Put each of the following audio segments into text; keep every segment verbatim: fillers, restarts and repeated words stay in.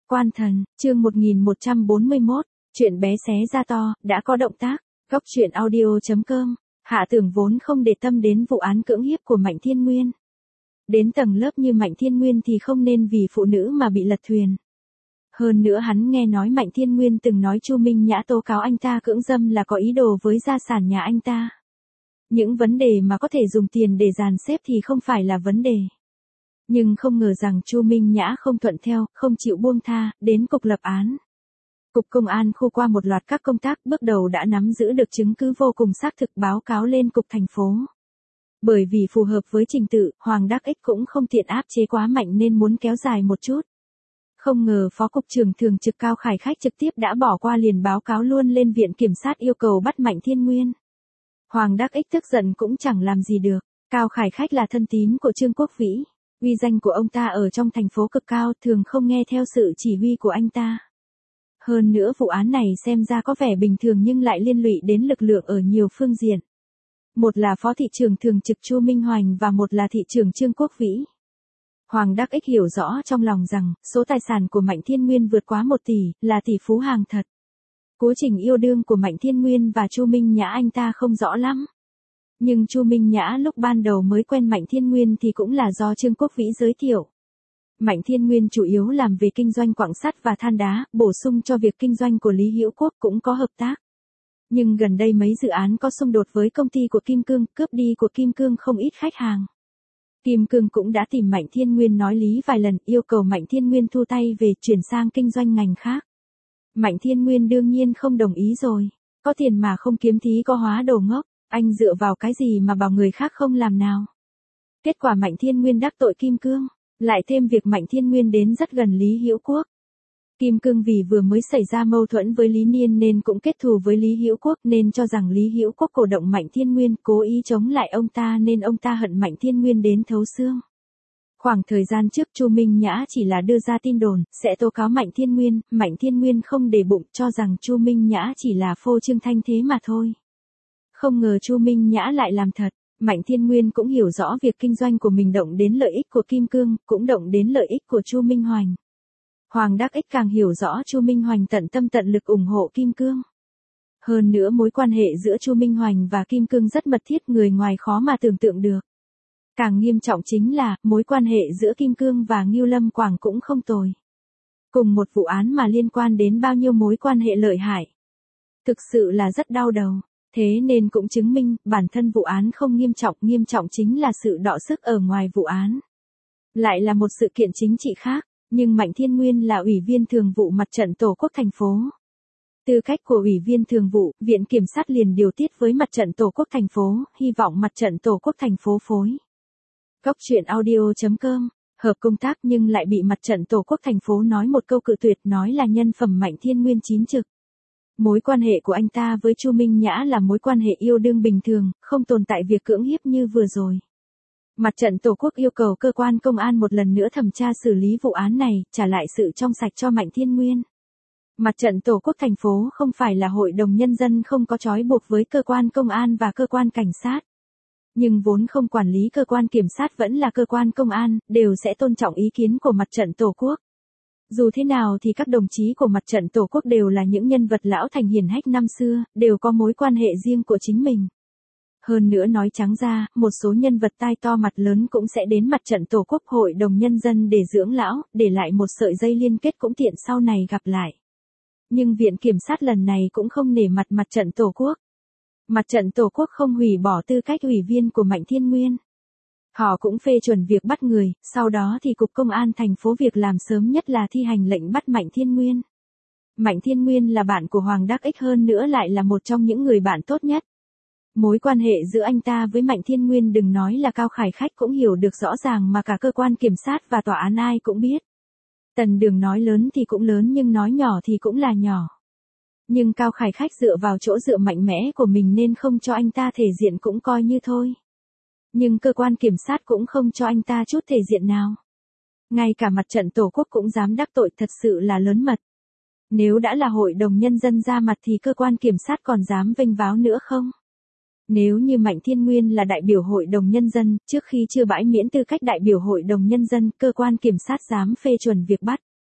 Quan thần, chương một nghìn một trăm bốn mươi mốt, chuyện bé xé ra to, đã có động tác. Góc truyện audio chấm com, Hạ Tưởng vốn không để tâm đến vụ án cưỡng hiếp của Mạnh Thiên Nguyên. Đến tầng lớp như Mạnh Thiên Nguyên thì không nên vì phụ nữ mà bị lật thuyền. Hơn nữa hắn nghe nói Mạnh Thiên Nguyên từng nói Chu Minh Nhã tố cáo anh ta cưỡng dâm là có ý đồ với gia sản nhà anh ta. Những vấn đề mà có thể dùng tiền để dàn xếp thì không phải là vấn đề. Nhưng không ngờ rằng Chu Minh Nhã không thuận theo, không chịu buông tha, đến cục lập án. Cục công an khu qua một loạt các công tác bước đầu đã nắm giữ được chứng cứ vô cùng xác thực báo cáo lên cục thành phố. Bởi vì phù hợp với trình tự, Hoàng Đắc Ích cũng không tiện áp chế quá mạnh nên muốn kéo dài một chút. Không ngờ Phó Cục trưởng Thường trực Cao Khải Khách trực tiếp đã bỏ qua liền báo cáo luôn lên Viện Kiểm sát yêu cầu bắt Mạnh Thiên Nguyên. Hoàng Đắc Ích tức giận cũng chẳng làm gì được, Cao Khải Khách là thân tín của Trương Quốc Vĩ. Uy danh của ông ta ở trong thành phố cực cao, thường không nghe theo sự chỉ huy của anh ta. Hơn nữa vụ án này xem ra có vẻ bình thường nhưng lại liên lụy đến lực lượng ở nhiều phương diện. Một là Phó thị trưởng thường trực Chu Minh Hoành và một là thị trưởng Trương Quốc Vĩ. Hoàng Đắc Ích hiểu rõ trong lòng rằng, số tài sản của Mạnh Thiên Nguyên vượt quá một tỷ, là tỷ phú hàng thật. Quá trình yêu đương của Mạnh Thiên Nguyên và Chu Minh Nhã anh ta không rõ lắm. Nhưng Chu Minh Nhã lúc ban đầu mới quen Mạnh Thiên Nguyên thì cũng là do Trương Quốc Vĩ giới thiệu. Mạnh Thiên Nguyên chủ yếu làm về kinh doanh quặng sắt và than đá, bổ sung cho việc kinh doanh của Lý Hữu Quốc cũng có hợp tác. Nhưng gần đây mấy dự án có xung đột với công ty của Kim Cương, cướp đi của Kim Cương không ít khách hàng. Kim Cương cũng đã tìm Mạnh Thiên Nguyên nói lý vài lần, yêu cầu Mạnh Thiên Nguyên thu tay về chuyển sang kinh doanh ngành khác. Mạnh Thiên Nguyên đương nhiên không đồng ý rồi. Có tiền mà không kiếm thì có hóa đồ ngốc. Anh dựa vào cái gì mà bảo người khác không làm nào. Kết quả Mạnh Thiên Nguyên đắc tội Kim Cương. Lại thêm việc Mạnh Thiên Nguyên đến rất gần Lý Hữu Quốc. Kim Cương vì vừa mới xảy ra mâu thuẫn với Lý Niên nên cũng kết thù với Lý Hữu Quốc nên cho rằng Lý Hữu Quốc cổ động Mạnh Thiên Nguyên cố ý chống lại ông ta nên ông ta hận Mạnh Thiên Nguyên đến thấu xương. Khoảng thời gian trước Chu Minh Nhã chỉ là đưa ra tin đồn, sẽ tố cáo Mạnh Thiên Nguyên, Mạnh Thiên Nguyên không để bụng cho rằng Chu Minh Nhã chỉ là phô trương thanh thế mà thôi. Không ngờ Chu Minh Nhã lại làm thật, Mạnh Thiên Nguyên cũng hiểu rõ việc kinh doanh của mình động đến lợi ích của Kim Cương, cũng động đến lợi ích của Chu Minh Hoành. Hoàng Đắc Ích càng hiểu rõ Chu Minh Hoành tận tâm tận lực ủng hộ Kim Cương. Hơn nữa mối quan hệ giữa Chu Minh Hoành và Kim Cương rất mật thiết, người ngoài khó mà tưởng tượng được. Càng nghiêm trọng chính là, mối quan hệ giữa Kim Cương và Ngưu Lâm Quảng cũng không tồi. Cùng một vụ án mà liên quan đến bao nhiêu mối quan hệ lợi hại. Thực sự là rất đau đầu. Thế nên cũng chứng minh, bản thân vụ án không nghiêm trọng, nghiêm trọng chính là sự đọ sức ở ngoài vụ án. Lại là một sự kiện chính trị khác, nhưng Mạnh Thiên Nguyên là Ủy viên Thường vụ Mặt trận Tổ quốc thành phố. Tư cách của Ủy viên Thường vụ, Viện Kiểm sát liền điều tiết với Mặt trận Tổ quốc thành phố, hy vọng Mặt trận Tổ quốc thành phố phối. Góc truyện audio chấm com, hợp công tác nhưng lại bị Mặt trận Tổ quốc thành phố nói một câu cự tuyệt, nói là nhân phẩm Mạnh Thiên Nguyên chín trực. Mối quan hệ của anh ta với Chu Minh Nhã là mối quan hệ yêu đương bình thường, không tồn tại việc cưỡng hiếp như vừa rồi. Mặt trận Tổ quốc yêu cầu cơ quan công an một lần nữa thẩm tra xử lý vụ án này, trả lại sự trong sạch cho Mạnh Thiên Nguyên. Mặt trận Tổ quốc thành phố không phải là hội đồng nhân dân không có trói buộc với cơ quan công an và cơ quan cảnh sát. Nhưng vốn không quản lý cơ quan kiểm sát vẫn là cơ quan công an, đều sẽ tôn trọng ý kiến của Mặt trận Tổ quốc. Dù thế nào thì các đồng chí của Mặt trận Tổ quốc đều là những nhân vật lão thành hiển hách năm xưa, đều có mối quan hệ riêng của chính mình. Hơn nữa nói trắng ra, một số nhân vật tai to mặt lớn cũng sẽ đến Mặt trận Tổ quốc Hội đồng Nhân dân để dưỡng lão, để lại một sợi dây liên kết cũng tiện sau này gặp lại. Nhưng Viện Kiểm sát lần này cũng không nể mặt Mặt trận Tổ quốc. Mặt trận Tổ quốc không hủy bỏ tư cách ủy viên của Mạnh Thiên Nguyên. Họ cũng phê chuẩn việc bắt người, sau đó thì Cục Công an thành phố việc làm sớm nhất là thi hành lệnh bắt Mạnh Thiên Nguyên. Mạnh Thiên Nguyên là bạn của Hoàng Đắc Ích, hơn nữa lại là một trong những người bạn tốt nhất. Mối quan hệ giữa anh ta với Mạnh Thiên Nguyên đừng nói là Cao Khải Khách cũng hiểu được rõ ràng mà cả cơ quan kiểm sát và tòa án ai cũng biết. Tần Đường nói lớn thì cũng lớn nhưng nói nhỏ thì cũng là nhỏ. Nhưng Cao Khải Khách dựa vào chỗ dựa mạnh mẽ của mình nên không cho anh ta thể diện cũng coi như thôi. Nhưng cơ quan kiểm sát cũng không cho anh ta chút thể diện nào. Ngay cả Mặt trận Tổ quốc cũng dám đắc tội, thật sự là lớn mật. Nếu đã là hội đồng nhân dân ra mặt thì cơ quan kiểm sát còn dám vênh váo nữa không? Nếu như Mạnh Thiên Nguyên là đại biểu hội đồng nhân dân, trước khi chưa bãi miễn tư cách đại biểu hội đồng nhân dân, cơ quan kiểm sát dám phê chuẩn việc bắt.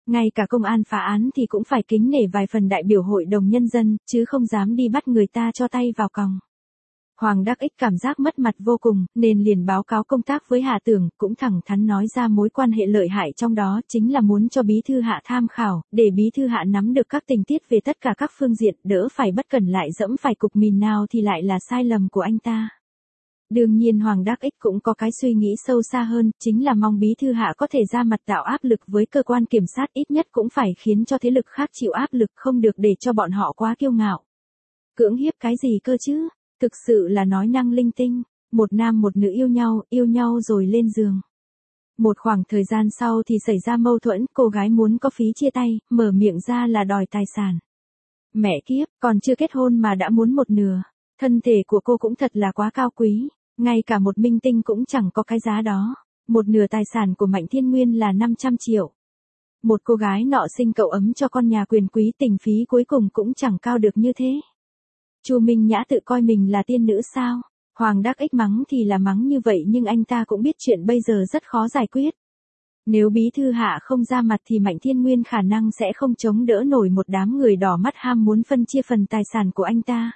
Ngay cả công an phá án thì cũng phải kính nể vài phần đại biểu hội đồng nhân dân, chứ không dám đi bắt người ta cho tay vào còng. Hoàng Đắc Ích cảm giác mất mặt vô cùng, nên liền báo cáo công tác với Hạ Tưởng, cũng thẳng thắn nói ra mối quan hệ lợi hại trong đó chính là muốn cho bí thư Hạ tham khảo, để bí thư Hạ nắm được các tình tiết về tất cả các phương diện, đỡ phải bất cẩn lại dẫm phải cục mìn nào thì lại là sai lầm của anh ta. Đương nhiên Hoàng Đắc Ích cũng có cái suy nghĩ sâu xa hơn, chính là mong bí thư Hạ có thể ra mặt tạo áp lực với cơ quan kiểm sát, ít nhất cũng phải khiến cho thế lực khác chịu áp lực, không được để cho bọn họ quá kiêu ngạo. Cưỡng hiếp cái gì cơ chứ? Thực sự là nói năng linh tinh, một nam một nữ yêu nhau, yêu nhau rồi lên giường. Một khoảng thời gian sau thì xảy ra mâu thuẫn, cô gái muốn có phí chia tay, mở miệng ra là đòi tài sản. Mẹ kiếp, còn chưa kết hôn mà đã muốn một nửa, thân thể của cô cũng thật là quá cao quý, ngay cả một minh tinh cũng chẳng có cái giá đó. Một nửa tài sản của Mạnh Thiên Nguyên là năm trăm triệu. Một cô gái nọ sinh cậu ấm cho con nhà quyền quý, tình phí cuối cùng cũng chẳng cao được như thế. Chu Minh Nhã tự coi mình là tiên nữ sao? Hoàng Đắc Ích mắng thì là mắng như vậy, nhưng anh ta cũng biết chuyện bây giờ rất khó giải quyết. Nếu bí thư Hạ không ra mặt thì Mạnh Thiên Nguyên khả năng sẽ không chống đỡ nổi một đám người đỏ mắt ham muốn phân chia phần tài sản của anh ta.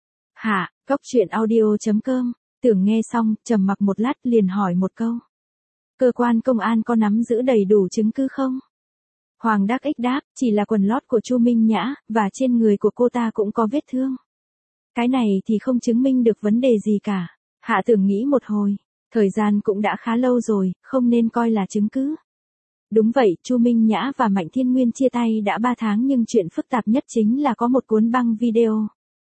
Hạ, Cóc Truyện Audio chấm com, Tưởng nghe xong, trầm mặc một lát liền hỏi một câu. Cơ quan công an có nắm giữ đầy đủ chứng cứ không? Hoàng Đắc Ích đáp, chỉ là quần lót của Chu Minh Nhã, và trên người của cô ta cũng có vết thương. Cái này thì không chứng minh được vấn đề gì cả. Hạ Tưởng nghĩ một hồi, thời gian cũng đã khá lâu rồi, không nên coi là chứng cứ. Đúng vậy, Chu Minh Nhã và Mạnh Thiên Nguyên chia tay đã ba tháng, nhưng chuyện phức tạp nhất chính là có một cuốn băng video.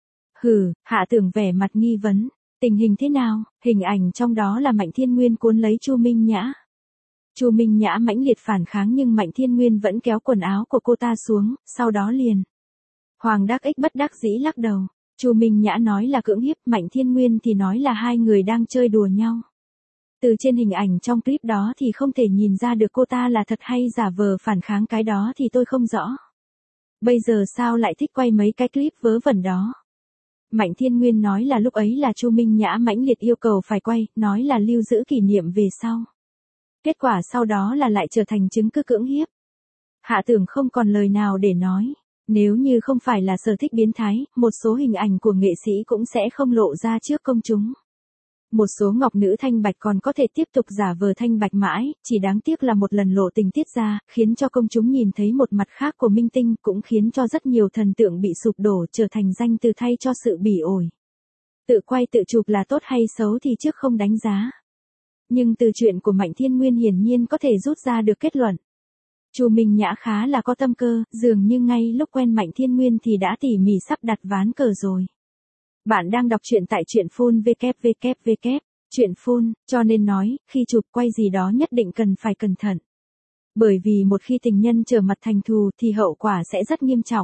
Hừ, Hạ Tưởng vẻ mặt nghi vấn, tình hình thế nào? Hình ảnh trong đó là Mạnh Thiên Nguyên cuốn lấy Chu Minh Nhã. Chu Minh Nhã mãnh liệt phản kháng nhưng Mạnh Thiên Nguyên vẫn kéo quần áo của cô ta xuống, sau đó liền. Hoàng Đắc Ích bất đắc dĩ lắc đầu. Chu Minh Nhã nói là cưỡng hiếp, Mạnh Thiên Nguyên thì nói là hai người đang chơi đùa nhau. Từ trên hình ảnh trong clip đó thì không thể nhìn ra được cô ta là thật hay giả vờ phản kháng, cái đó thì tôi không rõ. Bây giờ sao lại thích quay mấy cái clip vớ vẩn đó? Mạnh Thiên Nguyên nói là lúc ấy là Chu Minh Nhã mãnh liệt yêu cầu phải quay, nói là lưu giữ kỷ niệm về sau. Kết quả sau đó là lại trở thành chứng cứ cưỡng hiếp. Hạ Tưởng không còn lời nào để nói. Nếu như không phải là sở thích biến thái, một số hình ảnh của nghệ sĩ cũng sẽ không lộ ra trước công chúng. Một số ngọc nữ thanh bạch còn có thể tiếp tục giả vờ thanh bạch mãi, chỉ đáng tiếc là một lần lộ tình tiết ra, khiến cho công chúng nhìn thấy một mặt khác của minh tinh, cũng khiến cho rất nhiều thần tượng bị sụp đổ, trở thành danh từ thay cho sự bỉ ổi. Tự quay tự chụp là tốt hay xấu thì trước không đánh giá. Nhưng từ chuyện của Mạnh Thiên Nguyên hiển nhiên có thể rút ra được kết luận. Chu Minh Nhã khá là có tâm cơ, dường như ngay lúc quen Mạnh Thiên Nguyên thì đã tỉ mỉ sắp đặt ván cờ rồi. Bạn đang đọc truyện tại truyện phun vê vê vê vê, truyện phun, cho nên nói, khi chụp quay gì đó nhất định cần phải cẩn thận. Bởi vì một khi tình nhân trở mặt thành thù thì hậu quả sẽ rất nghiêm trọng.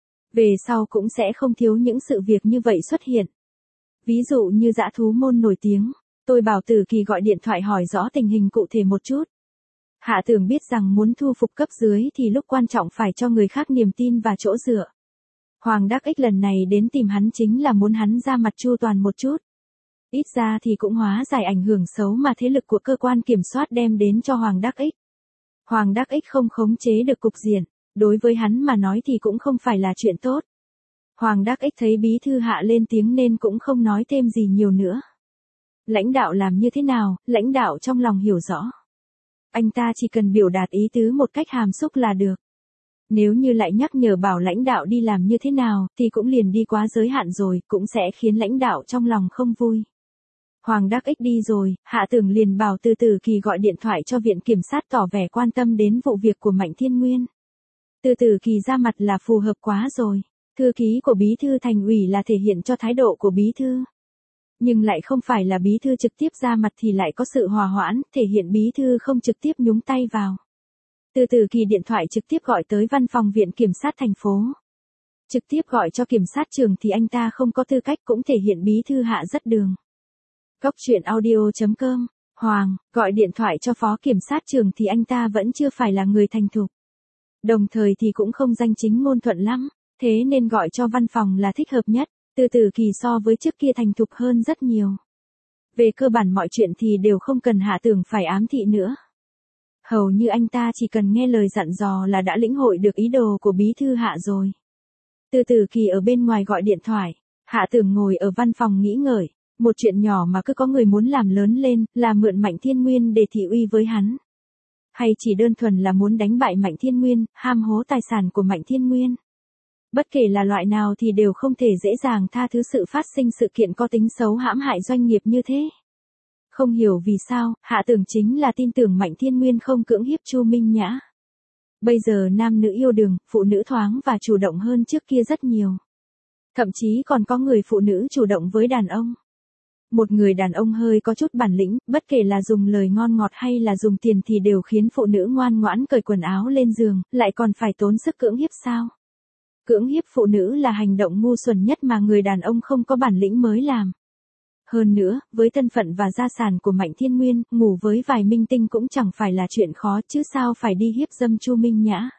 Về sau cũng sẽ không thiếu những sự việc như vậy xuất hiện. Ví dụ như dã thú môn nổi tiếng, tôi bảo Tử Kỳ gọi điện thoại hỏi rõ tình hình cụ thể một chút. Hạ Tưởng biết rằng muốn thu phục cấp dưới thì lúc quan trọng phải cho người khác niềm tin và chỗ dựa. Hoàng Đắc Ích lần này đến tìm hắn chính là muốn hắn ra mặt chu toàn một chút. Ít ra thì cũng hóa giải ảnh hưởng xấu mà thế lực của cơ quan kiểm soát đem đến cho Hoàng Đắc Ích. Hoàng Đắc Ích không khống chế được cục diện, đối với hắn mà nói thì cũng không phải là chuyện tốt. Hoàng Đắc Ích thấy bí thư Hạ lên tiếng nên cũng không nói thêm gì nhiều nữa. Lãnh đạo làm như thế nào, lãnh đạo trong lòng hiểu rõ. Anh ta chỉ cần biểu đạt ý tứ một cách hàm xúc là được. Nếu như lại nhắc nhở bảo lãnh đạo đi làm như thế nào, thì cũng liền đi quá giới hạn rồi, cũng sẽ khiến lãnh đạo trong lòng không vui. Hoàng Đắc Ích đi rồi, Hạ Tưởng liền bảo Từ Tử Kỳ gọi điện thoại cho viện kiểm sát tỏ vẻ quan tâm đến vụ việc của Mạnh Thiên Nguyên. Từ Tử Kỳ ra mặt là phù hợp quá rồi. Thư ký của bí thư thành ủy là thể hiện cho thái độ của bí thư. Nhưng lại không phải là bí thư trực tiếp ra mặt thì lại có sự hòa hoãn, thể hiện bí thư không trực tiếp nhúng tay vào. Từ Tử Kỳ điện thoại trực tiếp gọi tới văn phòng viện kiểm sát thành phố. Trực tiếp gọi cho kiểm sát trưởng thì anh ta không có tư cách, cũng thể hiện bí thư Hạ rất đường. Cóc Truyện Audio chấm com, Hoàng, gọi điện thoại cho phó kiểm sát trưởng thì anh ta vẫn chưa phải là người thành thục. Đồng thời thì cũng không danh chính ngôn thuận lắm, thế nên gọi cho văn phòng là thích hợp nhất. Từ Tử Kỳ so với trước kia thành thục hơn rất nhiều. Về cơ bản mọi chuyện thì đều không cần Hạ Tưởng phải ám thị nữa. Hầu như anh ta chỉ cần nghe lời dặn dò là đã lĩnh hội được ý đồ của bí thư Hạ rồi. Từ từ Kỳ ở bên ngoài gọi điện thoại, Hạ Tưởng ngồi ở văn phòng nghĩ ngợi, một chuyện nhỏ mà cứ có người muốn làm lớn lên, là mượn Mạnh Thiên Nguyên để thị uy với hắn. Hay chỉ đơn thuần là muốn đánh bại Mạnh Thiên Nguyên, ham hố tài sản của Mạnh Thiên Nguyên. Bất kể là loại nào thì đều không thể dễ dàng tha thứ sự phát sinh sự kiện có tính xấu hãm hại doanh nghiệp như thế. Không hiểu vì sao, Hạ Tưởng chính là tin tưởng Mạnh Thiên Nguyên không cưỡng hiếp Chu Minh Nhã. Bây giờ nam nữ yêu đương, phụ nữ thoáng và chủ động hơn trước kia rất nhiều. Thậm chí còn có người phụ nữ chủ động với đàn ông. Một người đàn ông hơi có chút bản lĩnh, bất kể là dùng lời ngon ngọt hay là dùng tiền thì đều khiến phụ nữ ngoan ngoãn cởi quần áo lên giường, lại còn phải tốn sức cưỡng hiếp sao? Cưỡng hiếp phụ nữ là hành động ngu xuẩn nhất mà người đàn ông không có bản lĩnh mới làm. Hơn nữa, với thân phận và gia sản của Mạnh Thiên Nguyên, ngủ với vài minh tinh cũng chẳng phải là chuyện khó chứ sao phải đi hiếp dâm Chu Minh Nhã.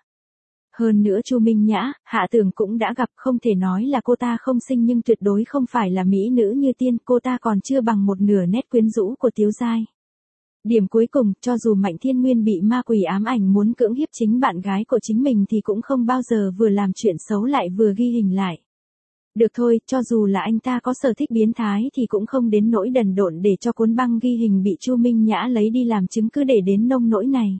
Hơn nữa Chu Minh Nhã, Hạ Tưởng cũng đã gặp, không thể nói là cô ta không xinh nhưng tuyệt đối không phải là mỹ nữ như tiên, cô ta còn chưa bằng một nửa nét quyến rũ của Tiếu Giai. Điểm cuối cùng, cho dù Mạnh Thiên Nguyên bị ma quỷ ám ảnh muốn cưỡng hiếp chính bạn gái của chính mình thì cũng không bao giờ vừa làm chuyện xấu lại vừa ghi hình lại. Được thôi, cho dù là anh ta có sở thích biến thái thì cũng không đến nỗi đần độn để cho cuốn băng ghi hình bị Chu Minh Nhã lấy đi làm chứng cứ để đến nông nỗi này.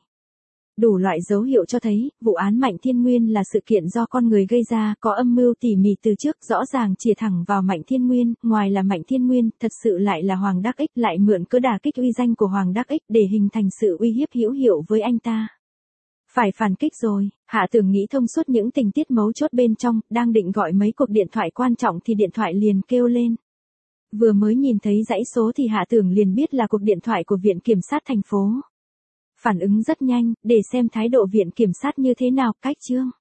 Đủ loại dấu hiệu cho thấy, vụ án Mạnh Thiên Nguyên là sự kiện do con người gây ra, có âm mưu tỉ mỉ từ trước, rõ ràng chĩa thẳng vào Mạnh Thiên Nguyên, ngoài là Mạnh Thiên Nguyên, thật sự lại là Hoàng Đắc Ích, lại mượn cớ đả kích uy danh của Hoàng Đắc Ích để hình thành sự uy hiếp hữu hiệu với anh ta. Phải phản kích rồi, Hạ Tưởng nghĩ thông suốt những tình tiết mấu chốt bên trong, đang định gọi mấy cuộc điện thoại quan trọng thì điện thoại liền kêu lên. Vừa mới nhìn thấy dãy số thì Hạ Tưởng liền biết là cuộc điện thoại của Viện Kiểm sát thành phố. Phản ứng rất nhanh, để xem thái độ Viện Kiểm sát như thế nào, cách chương.